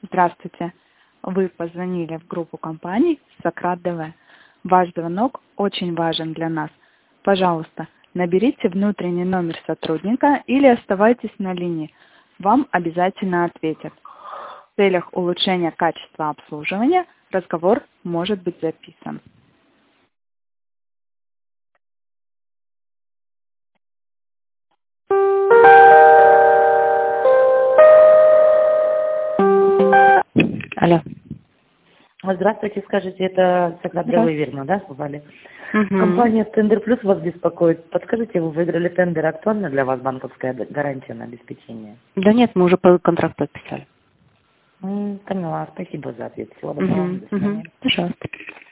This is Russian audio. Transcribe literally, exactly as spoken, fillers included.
Здравствуйте. Вы позвонили в группу компаний Сократ ДВ. Ваш звонок очень важен для нас. Пожалуйста, наберите внутренний номер сотрудника или оставайтесь на линии. Вам обязательно ответят. В целях улучшения качества обслуживания разговор может быть записан. Алло. Здравствуйте, скажите, это Сократ ДВ, верно, да, сказали? Угу. Компания Тендер Плюс вас беспокоит. Подскажите, вы выиграли тендер, актуальна для вас банковская гарантия на обеспечение? Да нет, мы уже по контракт подписали. М, Поняла, спасибо за ответ. Всего доброго. Угу. До свидания. Угу. Пожалуйста.